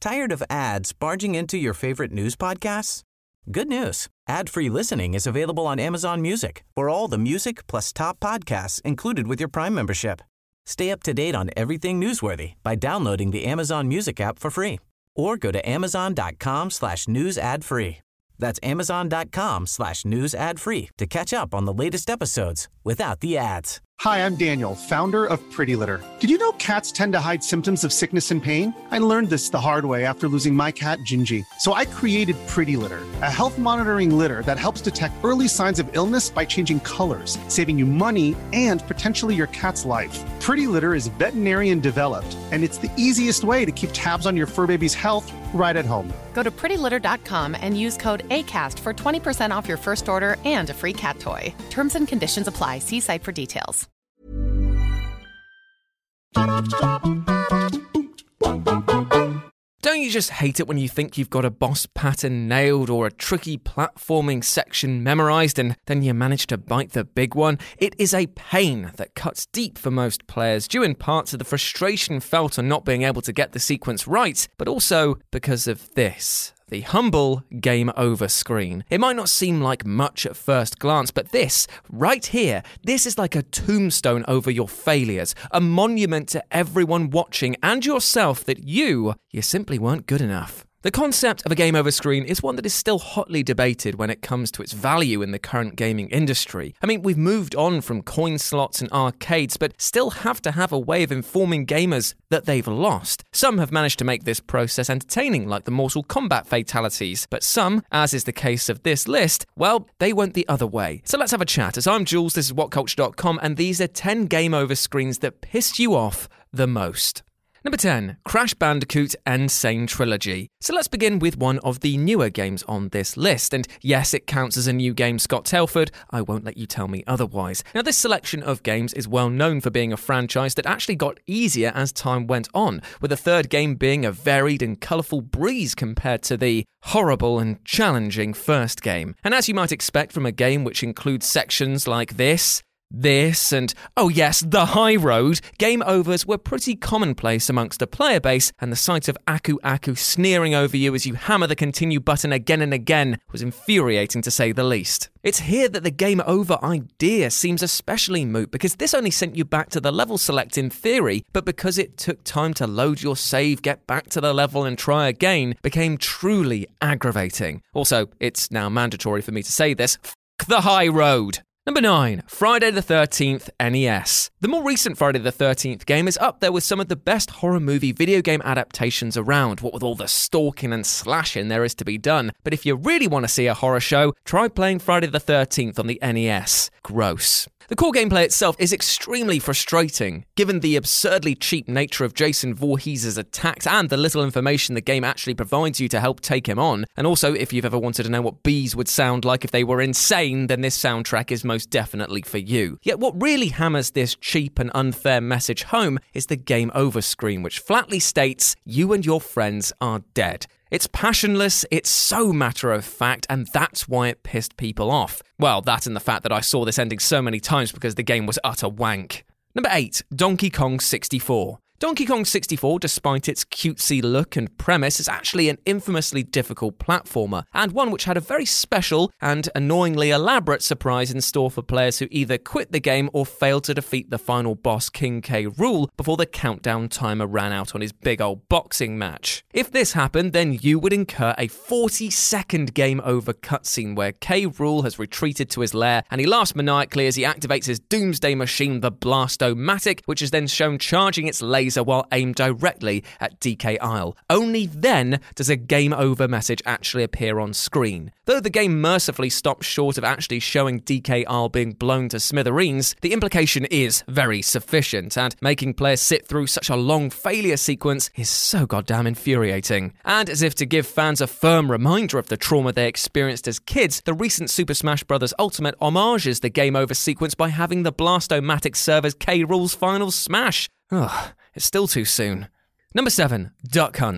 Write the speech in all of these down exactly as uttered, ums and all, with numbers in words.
Tired of ads barging into your favorite news podcasts? Good news. Ad-free listening is available on Amazon Music for all the music plus top podcasts included with your Prime membership. Stay up to date on everything newsworthy by downloading the Amazon Music app for free or go to amazon.com slash news ad free. That's amazon.com slash news ad free to catch up on the latest episodes without the ads. Hi, I'm Daniel, founder of Pretty Litter. Did you know cats tend to hide symptoms of sickness and pain? I learned this the hard way after losing my cat, Gingy. So I created Pretty Litter, a health monitoring litter that helps detect early signs of illness by changing colors, saving you money and potentially your cat's life. Pretty Litter is veterinarian developed, and it's the easiest way to keep tabs on your fur baby's health right at home. Go to pretty litter dot com and use code ACAST for twenty percent off your first order and a free cat toy. Terms and conditions apply. See site for details. Don't you just hate it when you think you've got a boss pattern nailed or a tricky platforming section memorized and then you manage to bite the big one? It is a pain that cuts deep for most players, due in part to the frustration felt on not being able to get the sequence right, but also because of this. The humble game over screen. It might not seem like much at first glance, but this, right here, this is like a tombstone over your failures, a monument to everyone watching and yourself that you, you simply weren't good enough. The concept of a game over screen is one that is still hotly debated when it comes to its value in the current gaming industry. I mean, we've moved on from coin slots and arcades, but still have to have a way of informing gamers that they've lost. Some have managed to make this process entertaining, like the Mortal Kombat fatalities, but some, as is the case of this list, well, they went the other way. So let's have a chat. As I'm Jules, this is what culture dot com, and these are ten game over screens that pissed you off the most. Number ten, Crash Bandicoot N. Sane Trilogy. So let's begin with one of the newer games on this list. And yes, it counts as a new game, Scott Telford. I won't let you tell me otherwise. Now, this selection of games is well known for being a franchise that actually got easier as time went on, with the third game being a varied and colourful breeze compared to the horrible and challenging first game. And as you might expect from a game which includes sections like this, This and, oh yes, the high road, game overs were pretty commonplace amongst the player base, and the sight of Aku Aku sneering over you as you hammer the continue button again and again was infuriating to say the least. It's here that the game over idea seems especially moot, because this only sent you back to the level select in theory, but because it took time to load your save, get back to the level and try again, became truly aggravating. Also, it's now mandatory for me to say this, f*** the high road. Number nine, Friday the thirteenth N E S. The more recent Friday the thirteenth game is up there with some of the best horror movie video game adaptations around, what with all the stalking and slashing there is to be done. But if you really want to see a horror show, try playing Friday the thirteenth on the N E S. Gross. The core gameplay itself is extremely frustrating, given the absurdly cheap nature of Jason Voorhees' attacks and the little information the game actually provides you to help take him on. And also, if you've ever wanted to know what bees would sound like if they were insane, then this soundtrack is most definitely for you. Yet what really hammers this cheap and unfair message home is the game over screen, which flatly states you and your friends are dead. It's passionless, it's so matter-of-fact, and that's why it pissed people off. Well, that and the fact that I saw this ending so many times because the game was utter wank. Number eight, Donkey Kong sixty-four. Donkey Kong sixty-four, despite its cutesy look and premise, is actually an infamously difficult platformer, and one which had a very special and annoyingly elaborate surprise in store for players who either quit the game or failed to defeat the final boss King K. Rool before the countdown timer ran out on his big old boxing match. If this happened, then you would incur a forty second game over cutscene where K. Rool has retreated to his lair, and he laughs maniacally as he activates his doomsday machine, the Blast-O-Matic, which is then shown charging its laser while aimed directly at D K Isle. Only then does a game over message actually appear on screen. Though the game mercifully stops short of actually showing D K Isle being blown to smithereens, the implication is very sufficient, and making players sit through such a long failure sequence is so goddamn infuriating. And as if to give fans a firm reminder of the trauma they experienced as kids, the recent Super Smash Bros. Ultimate homages the game over sequence by having the Blast-O-Matic serve as K. Rool's final smash. Ugh, it's still too soon. Number seven, Duck Hunt.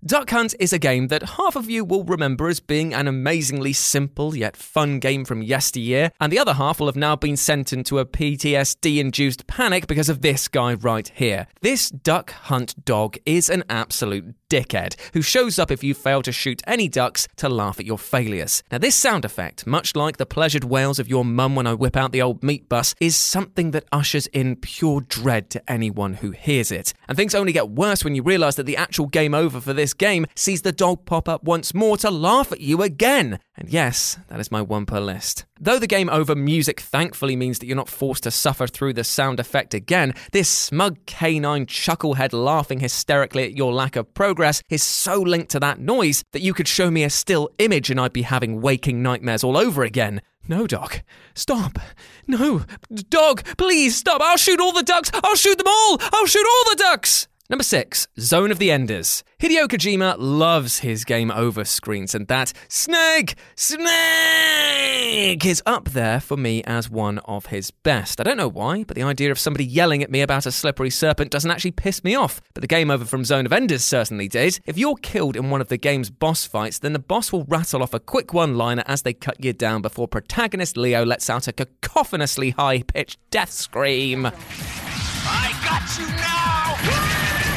Duck Hunt is a game that half of you will remember as being an amazingly simple yet fun game from yesteryear, and the other half will have now been sent into a P T S D-induced panic because of this guy right here. This Duck Hunt dog is an absolute dickhead who shows up if you fail to shoot any ducks to laugh at your failures. Now, this sound effect, much like the pleasured wails of your mum when I whip out the old meat bus, is something that ushers in pure dread to anyone who hears it. And things only get worse when you realise that the actual game over for this game sees the dog pop up once more to laugh at you again. And yes, that is my one per list. Though the game over music thankfully means that you're not forced to suffer through the sound effect again, this smug canine chucklehead laughing hysterically at your lack of progress is so linked to that noise that you could show me a still image and I'd be having waking nightmares all over again. No, dog. Stop. No. Dog, please stop. I'll shoot all the ducks. I'll shoot them all. I'll shoot all the ducks. Number six, Zone of the Enders. Hideo Kojima loves his game over screens, and that Snake, Snake is up there for me as one of his best. I don't know why, but the idea of somebody yelling at me about a slippery serpent doesn't actually piss me off. But the game over from Zone of Enders certainly did. If you're killed in one of the game's boss fights, then the boss will rattle off a quick one-liner as they cut you down before protagonist Leo lets out a cacophonously high-pitched death scream. I got you now!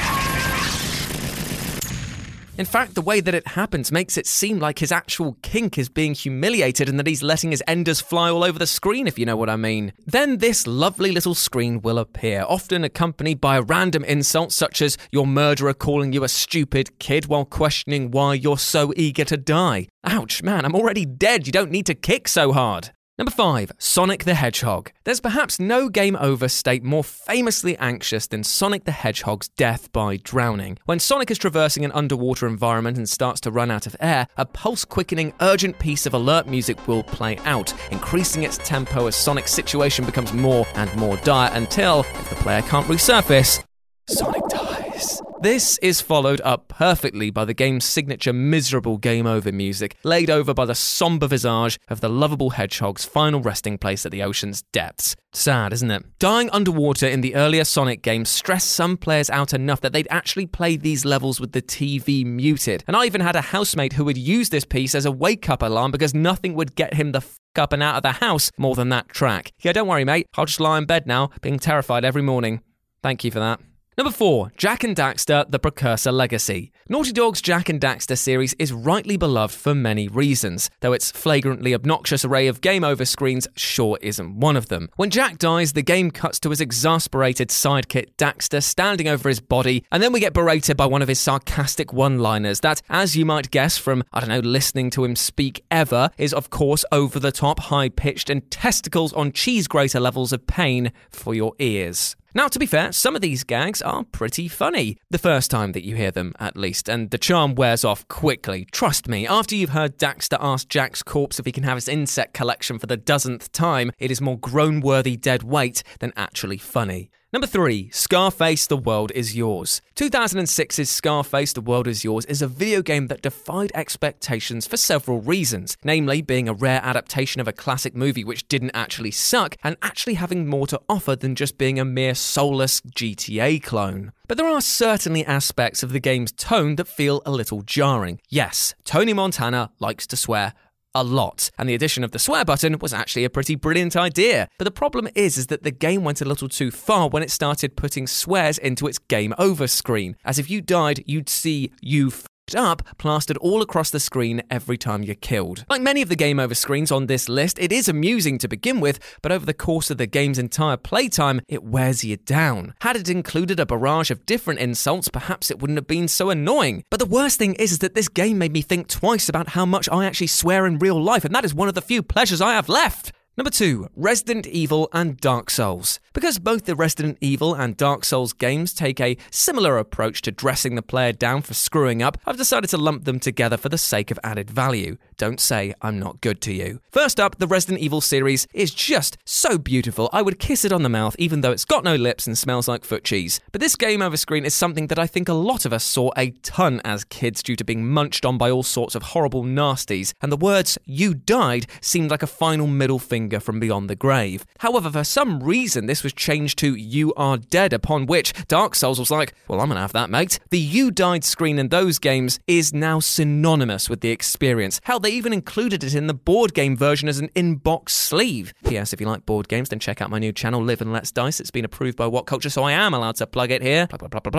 In fact, the way that it happens makes it seem like his actual kink is being humiliated and that he's letting his enders fly all over the screen, if you know what I mean. Then this lovely little screen will appear, often accompanied by a random insult such as your murderer calling you a stupid kid while questioning why you're so eager to die. Ouch, man, I'm already dead. You don't need to kick so hard. Number five, Sonic the Hedgehog. There's perhaps no game over state more famously anxious than Sonic the Hedgehog's death by drowning. When Sonic is traversing an underwater environment and starts to run out of air, a pulse-quickening, urgent piece of alert music will play out, increasing its tempo as Sonic's situation becomes more and more dire until, if the player can't resurface, Sonic dies. This is followed up perfectly by the game's signature miserable game over music, laid over by the somber visage of the lovable hedgehog's final resting place at the ocean's depths. Sad, isn't it? Dying underwater in the earlier Sonic games stressed some players out enough that they'd actually play these levels with the T V muted. And I even had a housemate who would use this piece as a wake-up alarm because nothing would get him the f*** up and out of the house more than that track. Yeah, don't worry, mate. I'll just lie in bed now, being terrified every morning. Thank you for that. Number four, Jak and Daxter, The Precursor Legacy. Naughty Dog's Jak and Daxter series is rightly beloved for many reasons, though its flagrantly obnoxious array of game over screens sure isn't one of them. When Jak dies, the game cuts to his exasperated sidekick Daxter standing over his body, and then we get berated by one of his sarcastic one-liners that, as you might guess from, I don't know, listening to him speak ever, is of course over-the-top, high-pitched, and testicles on cheese grater levels of pain for your ears. Now, to be fair, some of these gags are pretty funny, the first time that you hear them, at least, and the charm wears off quickly. Trust me, after you've heard Daxter ask Jak's corpse if he can have his insect collection for the dozenth time, it is more groan-worthy dead weight than actually funny. Number three, Scarface, The World Is Yours. two thousand six's Scarface, The World Is Yours is a video game that defied expectations for several reasons, namely being a rare adaptation of a classic movie which didn't actually suck, and actually having more to offer than just being a mere soulless G T A clone. But there are certainly aspects of the game's tone that feel a little jarring. Yes, Tony Montana likes to swear a lot, and the addition of the swear button was actually a pretty brilliant idea. But the problem is, is that the game went a little too far when it started putting swears into its game over screen. As if you died, you'd see you f***ed up plastered all across the screen every time you're killed. Like many of the game over screens on this list, it is amusing to begin with, but over the course of the game's entire playtime, it wears you down. Had it included a barrage of different insults, perhaps it wouldn't have been so annoying. But the worst thing is, is that this game made me think twice about how much I actually swear in real life, and that is one of the few pleasures I have left. Number two, Resident Evil and Dark Souls. Because both the Resident Evil and Dark Souls games take a similar approach to dressing the player down for screwing up, I've decided to lump them together for the sake of added value. don't say I'm not good to you. First up, the Resident Evil series is just so beautiful. I would kiss it on the mouth even though it's got no lips and smells like foot cheese. But this game over screen is something that I think a lot of us saw a ton as kids due to being munched on by all sorts of horrible nasties, and the words "you died" seemed like a final middle finger from beyond the grave. However, for some reason this was changed to "you are dead," upon which Dark Souls was like, well, I'm gonna have that, mate. The "you died" screen in those games is now synonymous with the experience. Hell, they even included it in the board game version as an in-box sleeve. P S If you like board games, then check out my new channel, Live and Let's Dice. It's been approved by What Culture, so I am allowed to plug it here.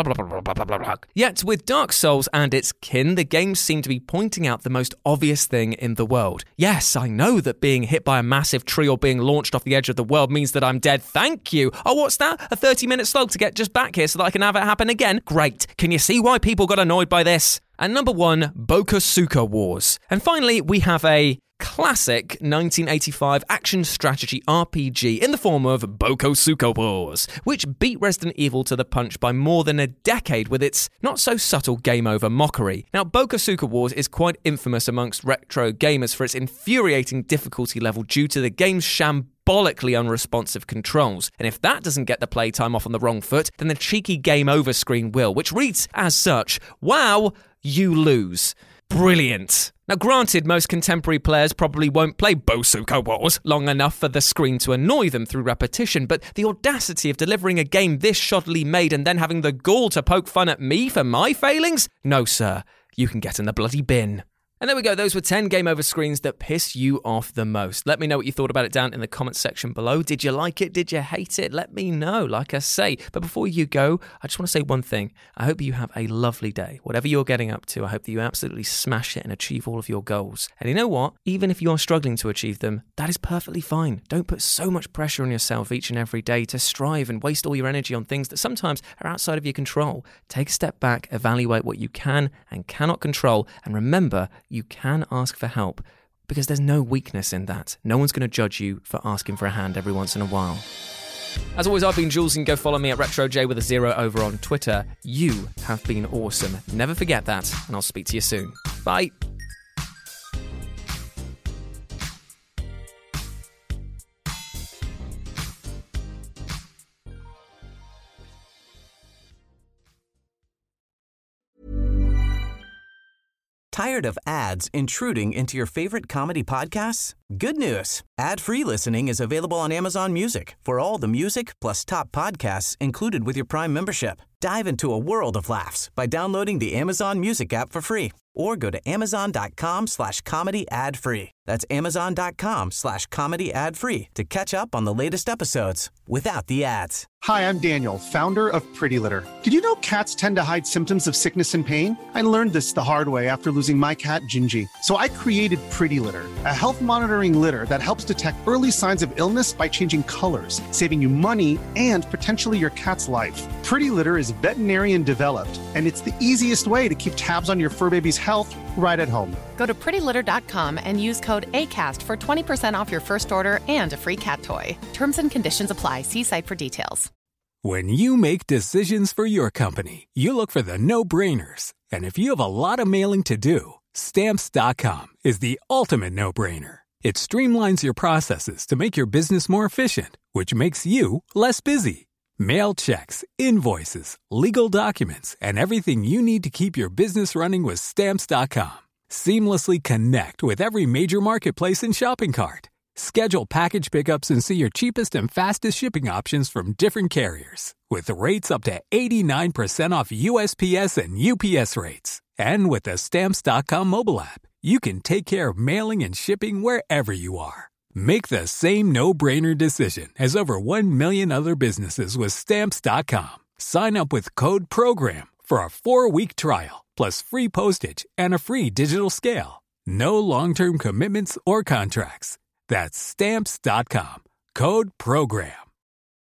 Yet, with Dark Souls and its kin, the games seem to be pointing out the most obvious thing in the world. Yes, I know that being hit by a massive tree or being launched off the edge of the world means that I'm dead. Thank you. Oh, what's that? A thirty-minute slog to get just back here so that I can have it happen again? Great. Can you see why people got annoyed by this? And number one, Bokosuka Wars. And finally, we have a classic nineteen eighty-five action strategy R P G in the form of Bokosuka Wars, which beat Resident Evil to the punch by more than a decade with its not-so-subtle game-over mockery. Now, Bokosuka Wars is quite infamous amongst retro gamers for its infuriating difficulty level due to the game's shambolically unresponsive controls. And if that doesn't get the playtime off on the wrong foot, then the cheeky game over screen will, which reads as such: wow, you lose. Brilliant. Now, granted, most contemporary players probably won't play Bokosuka Wars long enough for the screen to annoy them through repetition, but the audacity of delivering a game this shoddily made and then having the gall to poke fun at me for my failings? No, sir. You can get in the bloody bin. And there we go, those were ten game over screens that pissed you off the most. Let me know what you thought about it down in the comments section below. Did you like it? Did you hate it? Let me know, like I say. But before you go, I just want to say one thing. I hope you have a lovely day. Whatever you're getting up to, I hope that you absolutely smash it and achieve all of your goals. And you know what? Even if you are struggling to achieve them, that is perfectly fine. Don't put so much pressure on yourself each and every day to strive and waste all your energy on things that sometimes are outside of your control. Take a step back, evaluate what you can and cannot control, and remember, you can ask for help, because there's no weakness in that. No one's going to judge you for asking for a hand every once in a while. As always, I've been Jules, and go follow me at RetroJ with a zero over on Twitter. You have been awesome. Never forget that, and I'll speak to you soon. Bye. Tired of ads intruding into your favorite comedy podcasts? Good news. Ad-free listening is available on Amazon Music for all the music plus top podcasts included with your Prime membership. Dive into a world of laughs by downloading the Amazon Music app for free or go to amazon.com slash comedy ad free. That's amazon.com slash comedy ad free to catch up on the latest episodes without the ads. Hi, I'm Daniel, founder of Pretty Litter. Did you know cats tend to hide symptoms of sickness and pain? I learned this the hard way after losing my cat, Gingy. So I created Pretty Litter, a health monitoring litter that helps detect early signs of illness by changing colors, saving you money and potentially your cat's life. Pretty Litter is veterinarian developed, and it's the easiest way to keep tabs on your fur baby's health right at home. Go to pretty litter dot com and use code ACAST for twenty percent off your first order and a free cat toy. Terms and conditions apply. See site for details. When you make decisions for your company, you look for the no-brainers. And if you have a lot of mailing to do, Stamps dot com is the ultimate no-brainer. It streamlines your processes to make your business more efficient, which makes you less busy. Mail checks, invoices, legal documents, and everything you need to keep your business running with Stamps dot com. Seamlessly connect with every major marketplace and shopping cart. Schedule package pickups and see your cheapest and fastest shipping options from different carriers, with rates up to eighty-nine percent off U S P S and U P S rates. And with the Stamps dot com mobile app, you can take care of mailing and shipping wherever you are. Make the same no-brainer decision as over one million other businesses with Stamps dot com. Sign up with code PROGRAM for a four-week trial, plus free postage and a free digital scale. No long-term commitments or contracts. That's Stamps dot com. Code PROGRAM.